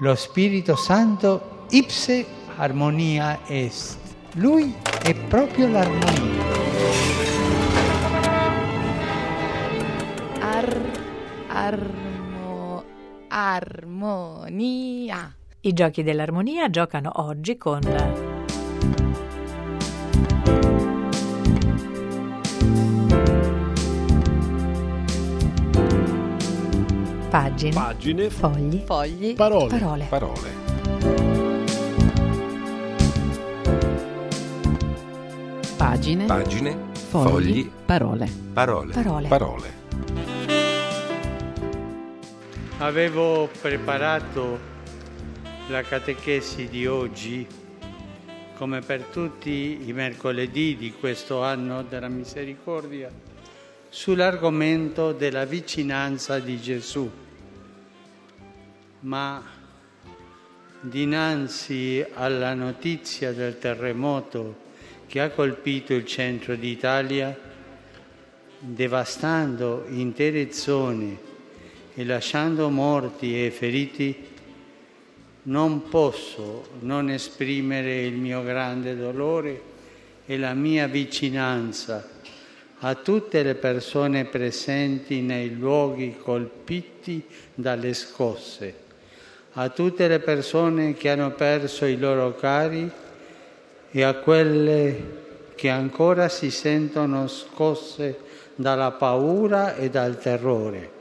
Lo Spirito Santo ipse armonia est. Lui è proprio l'armonia. Armonia. I giochi dell'armonia giocano oggi con pagine, fogli, parole. Pagine, fogli, parole. Avevo preparato la catechesi di oggi, come per tutti i mercoledì di questo anno della misericordia, sull'argomento della vicinanza di Gesù. Ma dinanzi alla notizia del terremoto che ha colpito il centro d'Italia, devastando intere zone e lasciando morti e feriti, non posso non esprimere il mio grande dolore e la mia vicinanza a tutte le persone presenti nei luoghi colpiti dalle scosse, a tutte le persone che hanno perso i loro cari e a quelle che ancora si sentono scosse dalla paura e dal terrore.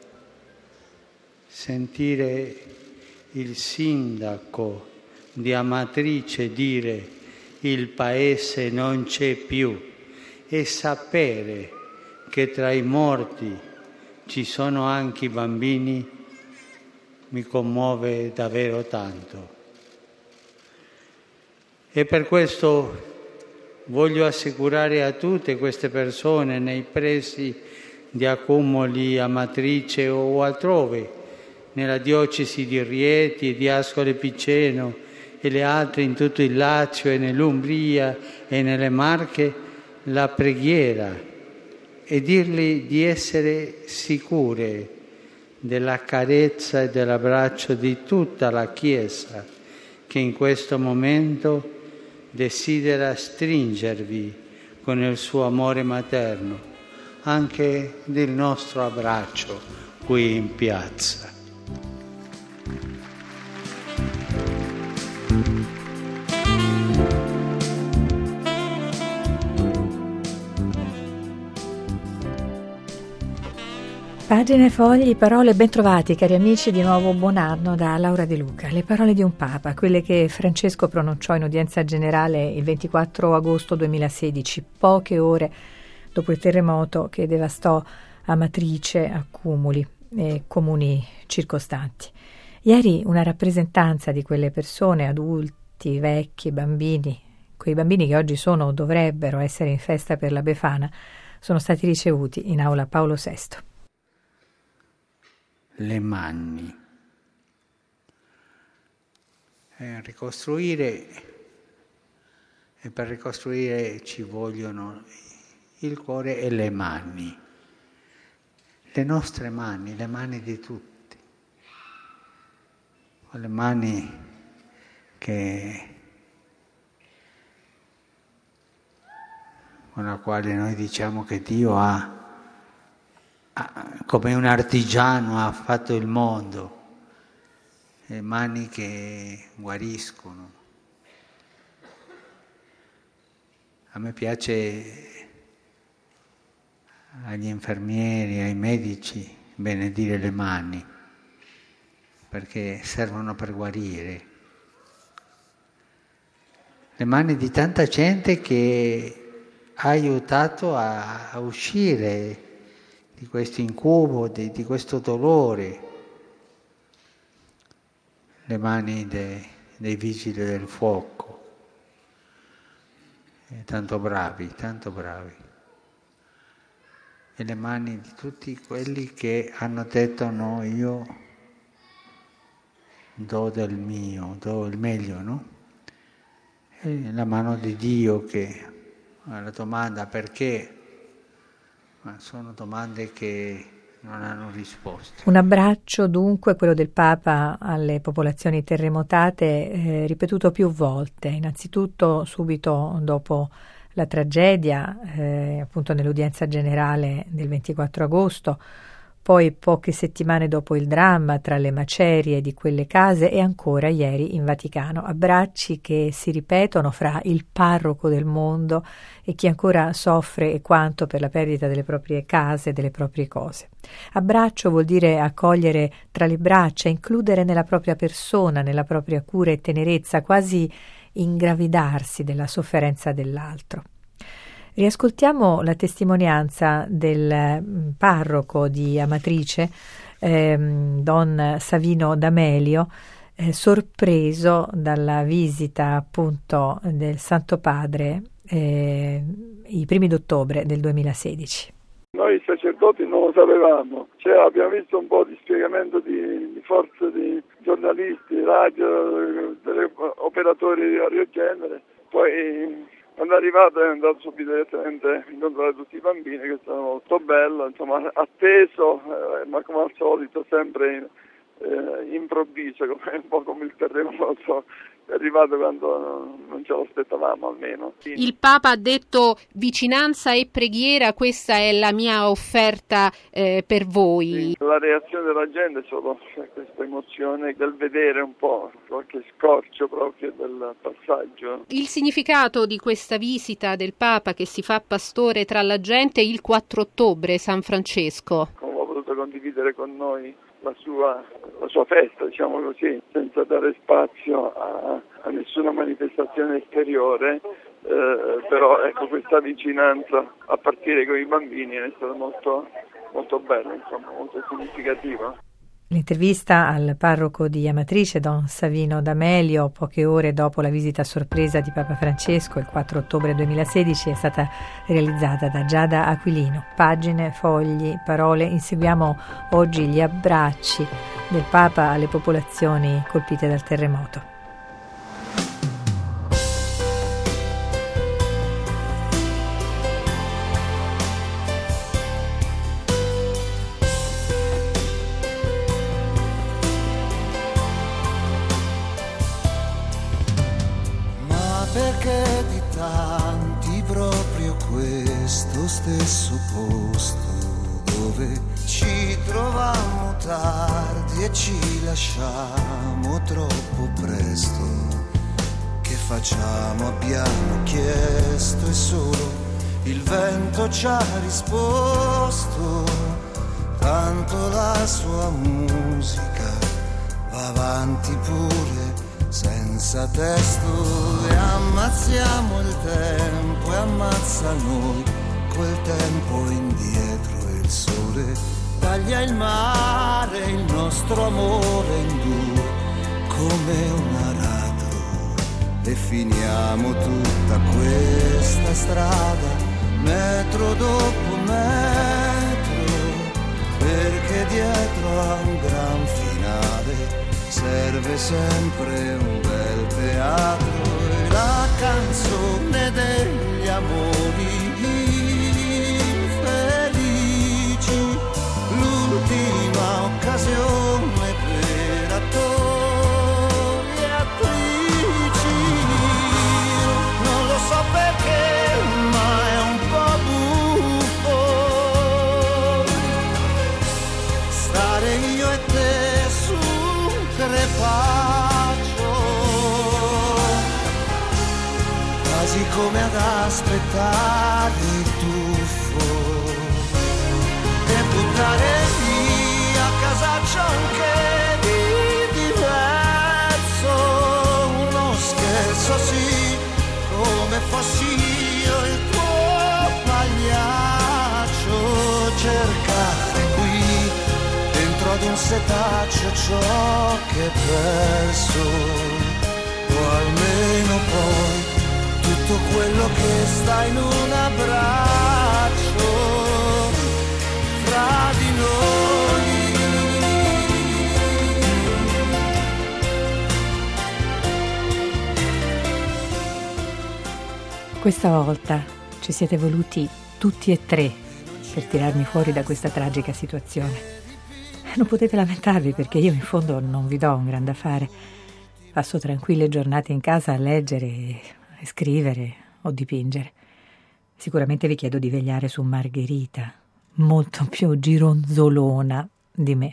Sentire il sindaco di Amatrice dire il paese non c'è più e sapere che tra i morti ci sono anche i bambini mi commuove davvero tanto. E per questo voglio assicurare a tutte queste persone nei pressi di Accumoli, Amatrice o altrove, nella diocesi di Rieti, di Ascoli Piceno e le altre in tutto il Lazio e nell'Umbria e nelle Marche, la preghiera e dirgli di essere sicure della carezza e dell'abbraccio di tutta la Chiesa che in questo momento desidera stringervi con il suo amore materno, anche del nostro abbraccio qui in piazza. Pagine, fogli, parole, bentrovati cari amici, di nuovo buon anno da Laura De Luca. Le parole di un Papa, quelle che Francesco pronunciò in udienza generale il 24 agosto 2016, poche ore dopo il terremoto che devastò Amatrice, Accumoli e comuni circostanti. Ieri una rappresentanza di quelle persone, adulti, vecchi, bambini, quei bambini che oggi sono o dovrebbero essere in festa per la Befana, sono stati ricevuti in aula Paolo VI. Le mani. Ricostruire, e per ricostruire ci vogliono il cuore e le mani, le nostre mani, le mani di tutti, le mani con la quale noi diciamo che Dio ha come un artigiano ha fatto il mondo, le mani che guariscono. A me piace agli infermieri, ai medici benedire le mani, perché servono per guarire. Le mani di tanta gente che ha aiutato a uscire di questo incubo, di questo dolore. Le mani dei vigili del fuoco, tanto bravi, e le mani di tutti quelli che hanno detto no, io do del mio, do il meglio, no? E la mano di Dio che la domanda perché. Ma sono domande che non hanno risposto. Un abbraccio dunque, quello del Papa alle popolazioni terremotate, ripetuto più volte, innanzitutto subito dopo la tragedia, appunto nell'udienza generale del 24 agosto, poi poche settimane dopo il dramma tra le macerie di quelle case e ancora ieri in Vaticano. Abbracci che si ripetono fra il parroco del mondo e chi ancora soffre e quanto per la perdita delle proprie case, delle proprie cose. Abbraccio vuol dire accogliere tra le braccia, includere nella propria persona, nella propria cura e tenerezza, quasi ingravidarsi della sofferenza dell'altro. Riascoltiamo la testimonianza del parroco di Amatrice, Don Savino D'Amelio, sorpreso dalla visita appunto del Santo Padre i primi d'ottobre del 2016. Noi sacerdoti non lo sapevamo, abbiamo visto un po' di spiegamento di forze di giornalisti, radio, operatori di vario genere, poi quando è arrivato è andato subito direttamente a incontrare tutti i bambini, che sono molto bello, insomma atteso, ma come al solito sempre improvviso, un po' come il terremoto, è arrivato quando non ce lo aspettavamo almeno. Il Papa ha detto vicinanza e preghiera, questa è la mia offerta per voi. Sì, la reazione della gente è solo questa emozione del vedere un po' qualche scorcio proprio del passaggio. Il significato di questa visita del Papa che si fa pastore tra la gente il 4 ottobre, San Francesco. Come ha voluto condividere con noi la sua festa, diciamo così, senza dare spazio a nessuna manifestazione esteriore, però ecco, questa vicinanza a partire con i bambini è stata molto, molto bella, insomma, molto significativa. L'intervista al parroco di Amatrice, Don Savino D'Amelio, poche ore dopo la visita a sorpresa di Papa Francesco il 4 ottobre 2016, è stata realizzata da Giada Aquilino. Pagine, fogli, parole. Inseguiamo oggi gli abbracci del Papa alle popolazioni colpite dal terremoto. Perché di tanti proprio questo stesso posto dove ci trovammo tardi e ci lasciamo troppo presto, che facciamo abbiamo chiesto e solo il vento ci ha risposto, tanto la sua musica va avanti pure senza testo, e ammazziamo il tempo e ammazza noi quel tempo indietro, e il sole taglia il mare, il nostro amore in due come un aratro, e finiamo tutta questa strada metro dopo metro, perché dietro a un gran finale serve sempre un bel teatro, e la canzone degli amori felici, l'ultima occasione per attori e attrici. Non lo so perché, ma è un po' buffo stare io e te su crepaccio, quasi come ad aspettare il tuffo, e buttare via a casaccio anche di diverso, uno scherzo sì, come fossi io il tuo pagliaccio, cercare qui dentro ad un setaccio ciò che è perso, o almeno poi tutto quello che sta in un abbraccio fra di noi. Questa volta ci siete voluti tutti e tre per tirarmi fuori da questa tragica situazione. Non potete lamentarvi perché io in fondo non vi do un gran da fare. Passo tranquille giornate in casa a leggere e scrivere o dipingere. Sicuramente vi chiedo di vegliare su Margherita, molto più gironzolona di me.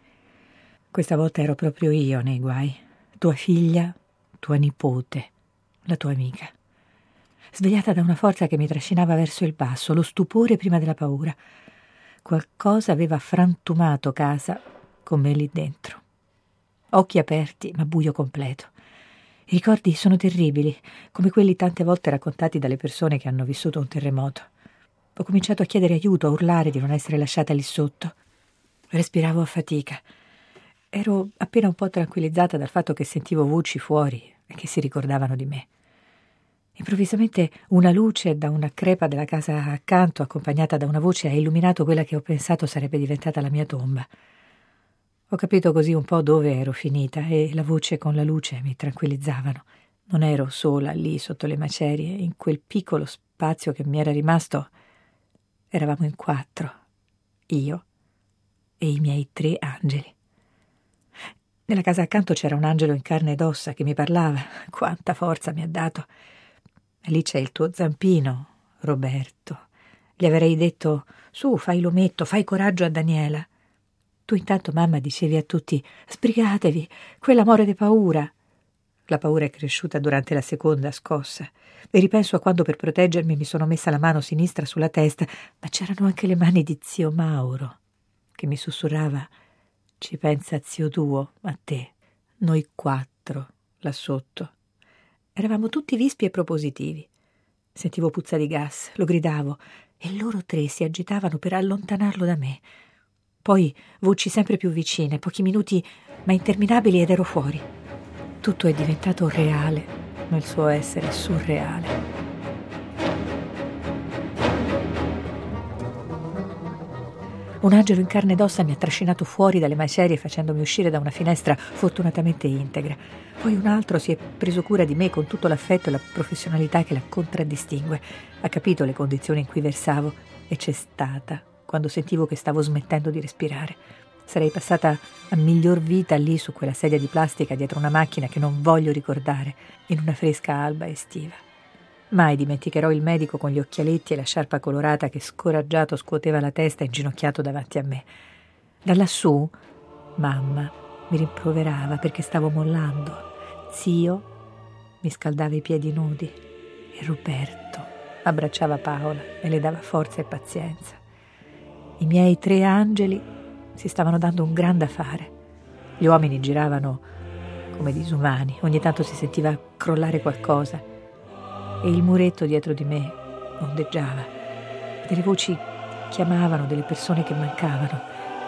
Questa volta ero proprio io nei guai, tua figlia, tua nipote, la tua amica. Svegliata da una forza che mi trascinava verso il basso, lo stupore prima della paura. Qualcosa aveva frantumato casa con me lì dentro. Occhi aperti, ma buio completo. I ricordi sono terribili, come quelli tante volte raccontati dalle persone che hanno vissuto un terremoto. Ho cominciato a chiedere aiuto, a urlare di non essere lasciata lì sotto. Respiravo a fatica. Ero appena un po' tranquillizzata dal fatto che sentivo voci fuori e che si ricordavano di me. Improvvisamente una luce da una crepa della casa accanto, accompagnata da una voce, ha illuminato quella che ho pensato sarebbe diventata la mia tomba. Ho capito così un po' dove ero finita e la voce con la luce mi tranquillizzavano. Non ero sola lì sotto le macerie, in quel piccolo spazio che mi era rimasto. Eravamo in 4, io e i miei 3 angeli. Nella casa accanto c'era un angelo in carne ed ossa che mi parlava. Quanta forza mi ha dato. Lì c'è il tuo zampino, Roberto. Gli avrei detto: su, fai l'ometto, fai coraggio a Daniela. Tu intanto, mamma, dicevi a tutti: sbrigatevi, quella muore di paura. La paura è cresciuta durante la seconda scossa e ripenso a quando per proteggermi mi sono messa la mano sinistra sulla testa, ma c'erano anche le mani di zio Mauro che mi sussurrava: ci pensa zio tuo, a te, noi 4 là sotto. Eravamo tutti vispi e propositivi. Sentivo puzza di gas, lo gridavo e loro 3 si agitavano per allontanarlo da me. Poi voci sempre più vicine, pochi minuti ma interminabili ed ero fuori. Tutto è diventato reale nel suo essere surreale. Un angelo in carne ed ossa mi ha trascinato fuori dalle macerie facendomi uscire da una finestra fortunatamente integra. Poi un altro si è preso cura di me con tutto l'affetto e la professionalità che la contraddistingue. Ha capito le condizioni in cui versavo e c'è stata quando sentivo che stavo smettendo di respirare. Sarei passata a miglior vita lì su quella sedia di plastica dietro una macchina che non voglio ricordare, in una fresca alba estiva. Mai dimenticherò il medico con gli occhialetti e la sciarpa colorata che scoraggiato scuoteva la testa inginocchiato davanti a me. Da lassù, mamma mi rimproverava perché stavo mollando. Zio mi scaldava i piedi nudi e Roberto abbracciava Paola e le dava forza e pazienza. I miei 3 angeli si stavano dando un gran da fare. Gli uomini giravano come disumani, ogni tanto si sentiva crollare qualcosa e il muretto dietro di me ondeggiava. Delle voci chiamavano delle persone che mancavano.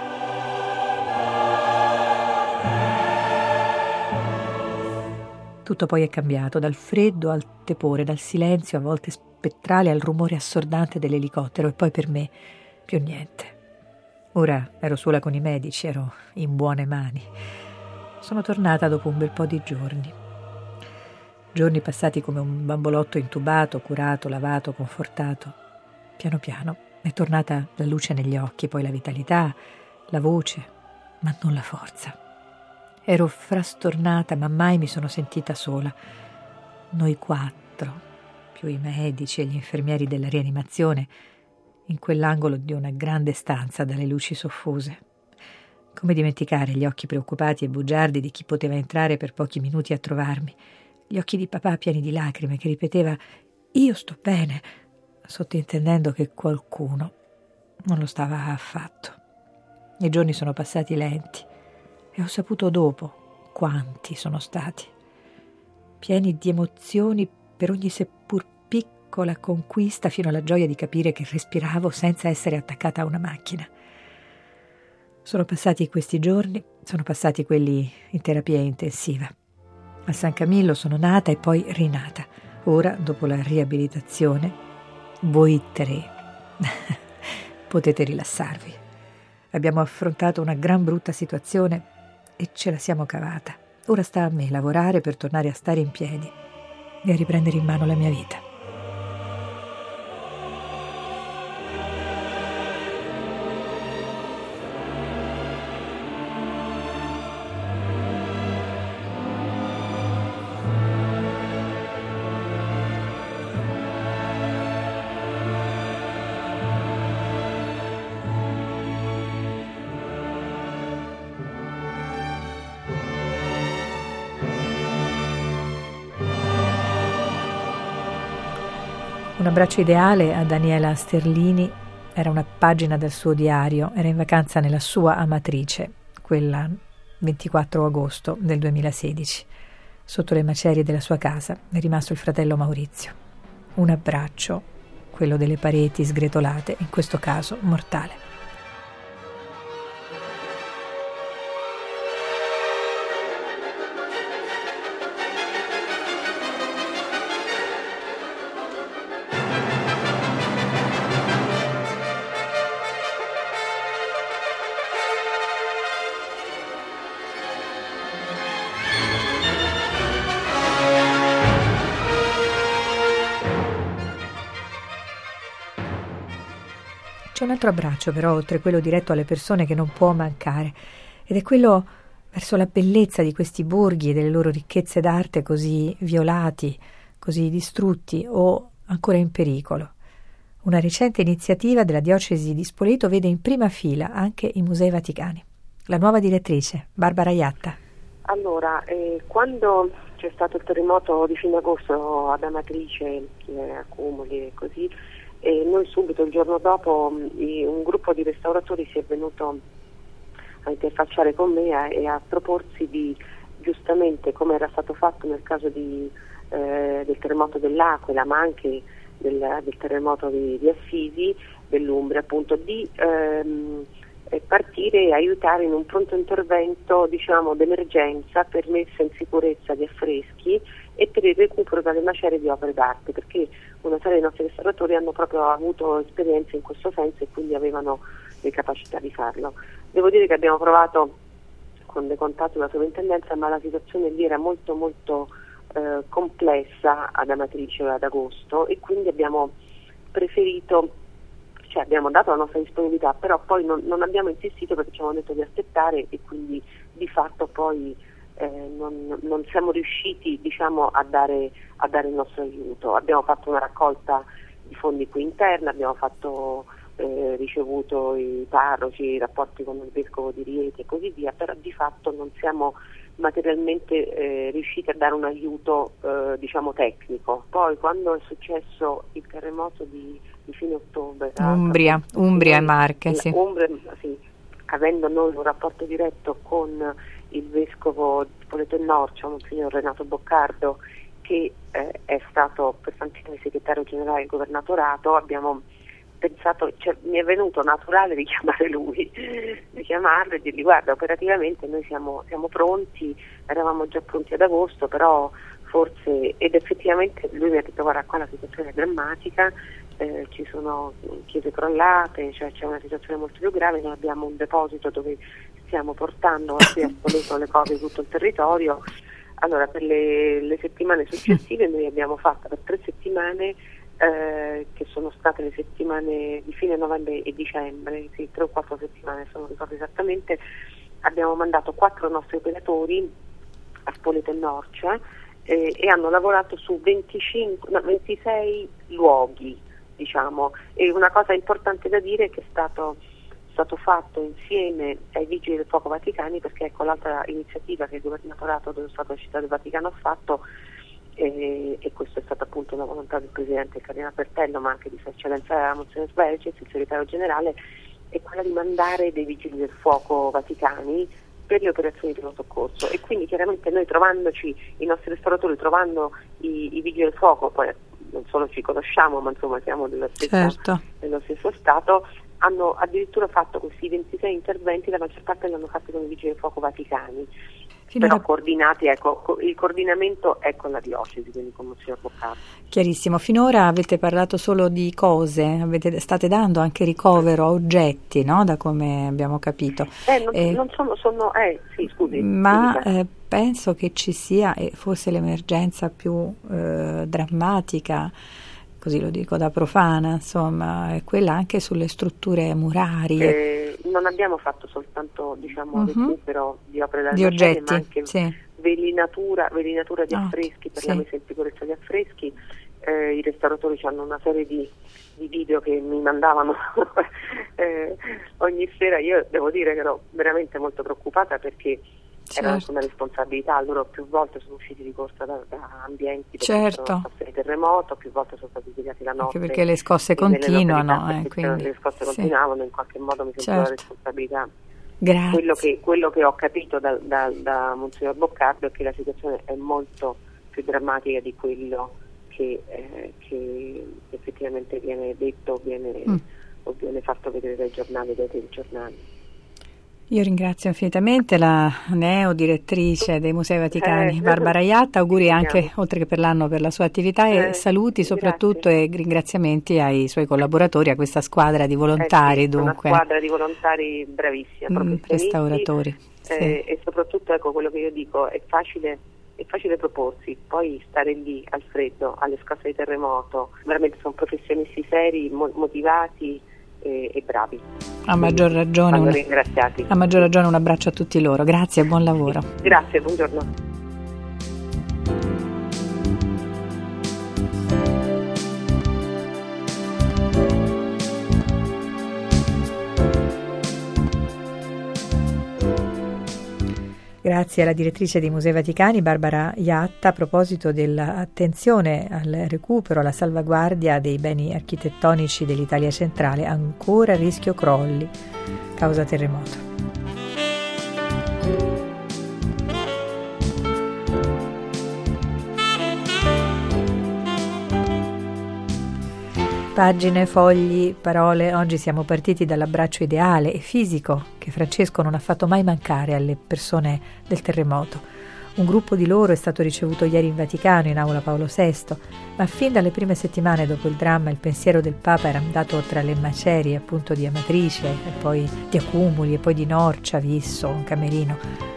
Tutto poi è cambiato, dal freddo al tepore, dal silenzio a volte spettrale al rumore assordante dell'elicottero, e poi per me più niente. Ora ero sola con i medici, ero in buone mani. Sono tornata dopo un bel po' di giorni. Giorni passati come un bambolotto intubato, curato, lavato, confortato. Piano piano è tornata la luce negli occhi, poi la vitalità, la voce, ma non la forza. Ero frastornata, ma mai mi sono sentita sola. Noi 4, più i medici e gli infermieri della rianimazione, in quell'angolo di una grande stanza dalle luci soffuse. Come dimenticare gli occhi preoccupati e bugiardi di chi poteva entrare per pochi minuti a trovarmi. Gli occhi di papà pieni di lacrime che ripeteva «Io sto bene», sottintendendo che qualcuno non lo stava affatto. I giorni sono passati lenti e ho saputo dopo quanti sono stati, pieni di emozioni per ogni seppur piccola conquista, fino alla gioia di capire che respiravo senza essere attaccata a una macchina. Sono passati questi giorni, sono passati quelli in terapia intensiva. A San Camillo sono nata e poi rinata. Ora, dopo la riabilitazione, voi 3 potete rilassarvi. Abbiamo affrontato una gran brutta situazione e ce la siamo cavata. Ora sta a me lavorare per tornare a stare in piedi e a riprendere in mano la mia vita. abbraccio ideale a Daniela Sterlini era una pagina del suo diario, era in vacanza nella sua Amatrice, quella 24 agosto del 2016. Sotto le macerie della sua casa è rimasto il fratello Maurizio. Un abbraccio, quello delle pareti sgretolate, in questo caso mortale. C'è un altro abbraccio però, oltre quello diretto alle persone, che non può mancare, ed è quello verso la bellezza di questi borghi e delle loro ricchezze d'arte così violati, così distrutti o ancora in pericolo. Una recente iniziativa della diocesi di Spoleto vede in prima fila anche i musei vaticani. La nuova direttrice, Barbara Iatta. Allora, quando c'è stato il terremoto di fine agosto ad Amatrice, a Cumoli e così, e noi subito il giorno dopo un gruppo di restauratori si è venuto a interfacciare con me e a proporsi di, giustamente come era stato fatto nel caso del terremoto dell'Aquila, ma anche del terremoto di Assisi, dell'Umbria, appunto, di partire e aiutare in un pronto intervento, diciamo, d'emergenza per messa in sicurezza di affreschi e per il recupero dalle macerie di opere d'arte, perché una serie dei nostri restauratori hanno proprio avuto esperienze in questo senso e quindi avevano le capacità di farlo. Devo dire che abbiamo provato con dei contatti con la sovrintendenza, ma la situazione lì era molto molto complessa ad Amatrice ad agosto, e quindi abbiamo preferito, cioè abbiamo dato la nostra disponibilità, però poi non abbiamo insistito perché ci avevano detto di aspettare, e quindi di fatto poi non siamo riusciti, diciamo, a dare il nostro aiuto. Abbiamo fatto una raccolta di fondi qui interna, abbiamo ricevuto i parroci, i rapporti con il vescovo di Rieti e così via, però di fatto non siamo materialmente riusciti a dare un aiuto diciamo tecnico. Poi quando è successo il terremoto di fine ottobre, Umbria e Marche, sì. Umbria, sì, avendo noi un rapporto diretto con il vescovo di Spoleto e Norcia, Monsignor Renato Boccardo, che è stato per tanti anni segretario generale del governatorato, abbiamo pensato, cioè, mi è venuto naturale di chiamare lui, di chiamarlo e dirgli: guarda, operativamente noi siamo pronti, eravamo già pronti ad agosto, però forse, ed effettivamente lui mi ha detto: guarda, qua la situazione è drammatica, ci sono chiese crollate, cioè c'è una situazione molto più grave, noi abbiamo un deposito dove stiamo portando qui a Spoleto le cose di tutto il territorio. Allora, per le settimane successive noi abbiamo fatto per 3 settimane, che sono state le settimane di fine novembre e dicembre, sì, 3 o 4 settimane, se non ricordo esattamente, abbiamo mandato 4 nostri operatori a Spoleto e Norcia e hanno lavorato su 26 luoghi, diciamo. E una cosa importante da dire è che è stato fatto insieme ai Vigili del Fuoco Vaticani, perché ecco l'altra iniziativa che il governatorato dello Stato della Città del Vaticano ha fatto, e questo è stata appunto una volontà del Presidente Cardinale Bertello, ma anche di Sua Eccellenza Monsignor Sverges, il segretario generale, è quella di mandare dei Vigili del Fuoco Vaticani per le operazioni di primo soccorso. E quindi chiaramente noi, trovandoci, i nostri restauratori, trovando i Vigili del Fuoco, poi non solo ci conosciamo, ma insomma siamo dello stesso Stato, hanno addirittura fatto questi 26 interventi, la maggior parte li hanno fatti con i Vigili del Fuoco Vaticani, però coordinati, ecco, il coordinamento è con la diocesi, quindi con Monsignor Boccardo. Chiarissimo. Finora avete parlato solo di cose, state dando anche ricovero a oggetti, no? Da come abbiamo capito. Non sono sì, scusi. Ma penso che ci sia, e forse l'emergenza più drammatica, così lo dico da profana, insomma, è quella anche sulle strutture murarie. Non abbiamo fatto soltanto, diciamo, recupero di opere d'arte, oggetti, ma anche velinatura di affreschi per la messa in sicurezza di affreschi. I restauratori hanno una serie di video che mi mandavano ogni sera. Io devo dire che ero veramente molto preoccupata, perché era anche una responsabilità. Loro più volte sono usciti di corsa da ambienti certo. sono stati di terremoto, più volte sono stati svegliati la notte. Anche perché le scosse continuano. Quindi, le scosse continuavano, in qualche modo mi sento la responsabilità. Grazie. Quello che ho capito da Monsignor Boccardo è che la situazione è molto più drammatica di quello che effettivamente viene detto o viene fatto vedere dai giornali, dai telegiornali. Io ringrazio infinitamente la neo-direttrice dei Musei Vaticani, Barbara Iatta, auguri anche, oltre che per l'anno, per la sua attività e saluti soprattutto e ringraziamenti ai suoi collaboratori, a questa squadra di volontari. Dunque. Una squadra di volontari bravissima, restauratori. E soprattutto, ecco, quello che io dico, è facile proporsi, poi stare lì al freddo, alle scosse di terremoto, veramente sono professionisti seri, motivati e bravi. A maggior ragione ringraziati. A maggior ragione un abbraccio a tutti loro. Grazie e buon lavoro. Grazie, buongiorno. Grazie alla direttrice dei Musei Vaticani, Barbara Iatta, a proposito dell'attenzione al recupero, alla salvaguardia dei beni architettonici dell'Italia centrale, ancora a rischio crolli, causa terremoto. Pagine, fogli, parole. Oggi siamo partiti dall'abbraccio ideale e fisico che Francesco non ha fatto mai mancare alle persone del terremoto. Un gruppo di loro è stato ricevuto ieri in Vaticano, in Aula Paolo VI, ma fin dalle prime settimane dopo il dramma il pensiero del Papa era andato tra le macerie appunto di Amatrice, e poi di Accumuli, e poi di Norcia, Visso, Camerino.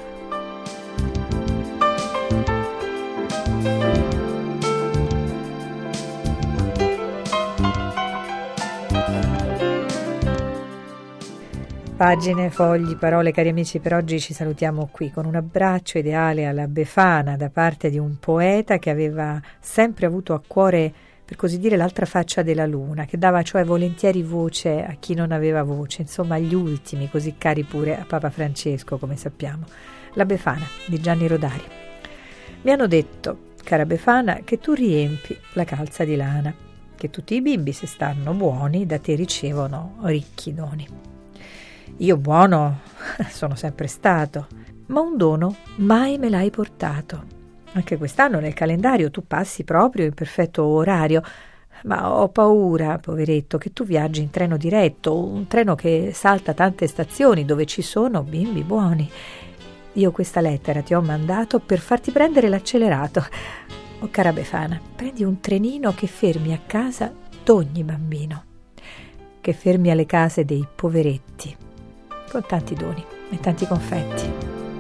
Pagine, fogli, parole, cari amici, per oggi ci salutiamo qui con un abbraccio ideale alla Befana da parte di un poeta che aveva sempre avuto a cuore, per così dire, l'altra faccia della luna, che dava cioè volentieri voce a chi non aveva voce, insomma agli ultimi, così cari pure a Papa Francesco, come sappiamo. La Befana di Gianni Rodari. Mi hanno detto, cara Befana, che tu riempi la calza di lana, che tutti i bimbi, se stanno buoni, da te ricevono ricchi doni. Io buono sono sempre stato, ma un dono mai me l'hai portato. Anche quest'anno nel calendario tu passi proprio in perfetto orario, ma ho paura, poveretto, che tu viaggi in treno diretto, un treno che salta tante stazioni dove ci sono bimbi buoni. Io questa lettera ti ho mandato per farti prendere l'accelerato. Oh cara Befana, prendi un trenino che fermi a casa d'ogni bambino, che fermi alle case dei poveretti, con tanti doni e tanti confetti.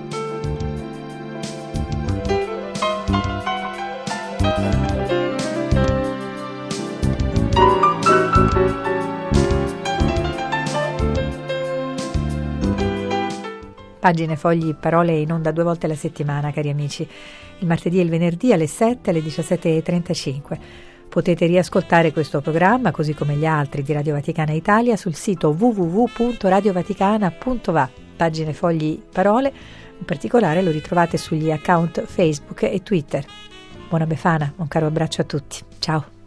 Pagine, fogli, parole in onda 2 volte alla settimana, cari amici, il martedì e il venerdì alle 7 e alle 17:35. Potete riascoltare questo programma, così come gli altri di Radio Vaticana Italia, sul sito www.radiovaticana.va. Pagine, fogli, parole, in particolare lo ritrovate sugli account Facebook e Twitter. Buona Befana, un caro abbraccio a tutti. Ciao.